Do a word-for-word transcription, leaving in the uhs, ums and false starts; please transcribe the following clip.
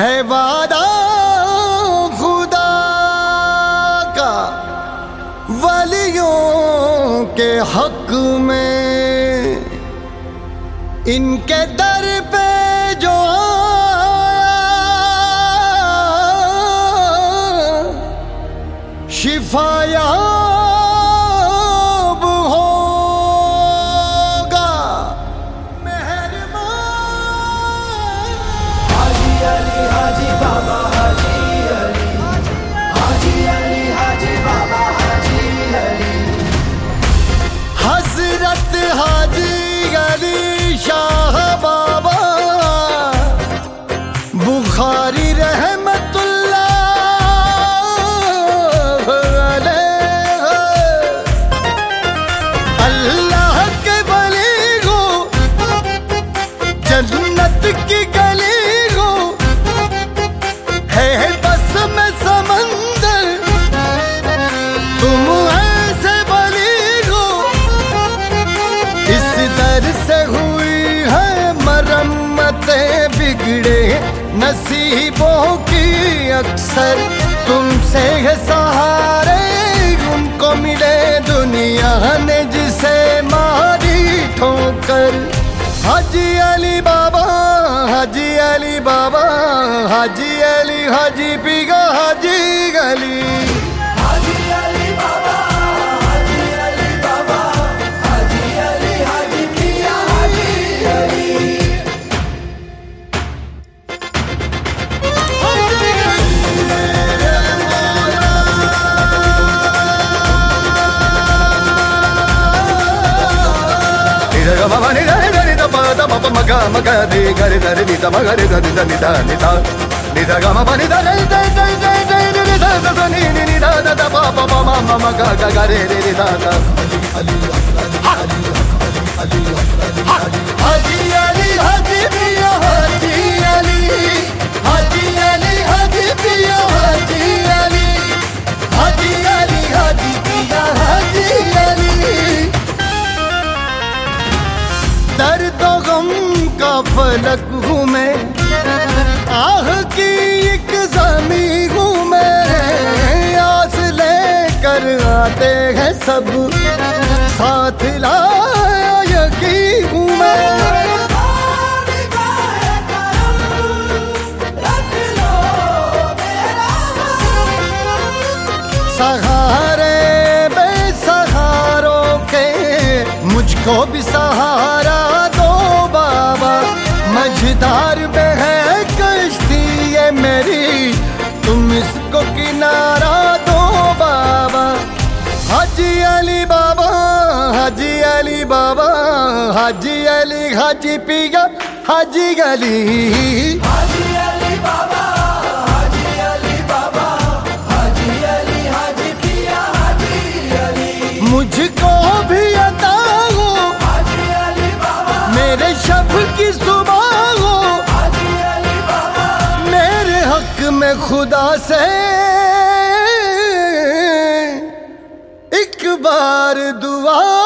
है वादा खुदा का वलियों के हक में, इनके दर पे जो शिफायाब होगा। मेहरबान हाजी अली हाजी बाबा हाजी अली, हाजी अली हाजी बाबा हाजी अली, हजरत हाजी अली शाह बाबा बुखारी रहमतुल्लाह जन्नत की गली हो, है बस में समंदर, तुम ऐसे बली हो। इस दर से हुई है मरम्मतें बिगड़े नसीबों की अक्सर, तुमसे है सहारे उनको मिले दुनिया ने जिसे मारी ठोकर। हाजी अली बाबा हाजी अली बाबा हाजी अली हाजी पीगा हाजी अली, हाजी अली बाबा हाजी अली बाबा हाजी अली हाजी पिया हाजी अली। मगा मगा दे गरे दरे निता मगरे दरे दरे निता निता निता गा मा नि दरे दरे दरे दरे दरे दरे नि नि नि दा दा पा पा पा मा मा गा गा गा रे रे रे दा दा। अली अली अली हाजी अली हाजी पिया हाजी अली, हाजी अली हाजी पिया हाजी अली, हाजी अली हाजी पिया हाजी अली। दर्द गम का फलक हूँ मैं, आह की एक ज़मी हूँ मैं, आस लेकर आते हैं सब साथ लायकी हूँ मैं। सहारे बेसहारों के मुझको भी सहारा दो बाबा, मझधार में है कश्ती ये मेरी, तुम इसको किनारा दो बाबा। हाजी अली बाबा हाजी अली बाबा हाजी अली हाजी पिया हाजी अली, हाजी अली बाबा हाजी अली बाबा हाजी अली हाजी पिया हाजी अली। मुझको भी अता हो हाजी अली बाबा मेरे शब की सुबह हो, हाजी अली बाबा मेरे हक में खुदा से एक बार दुआ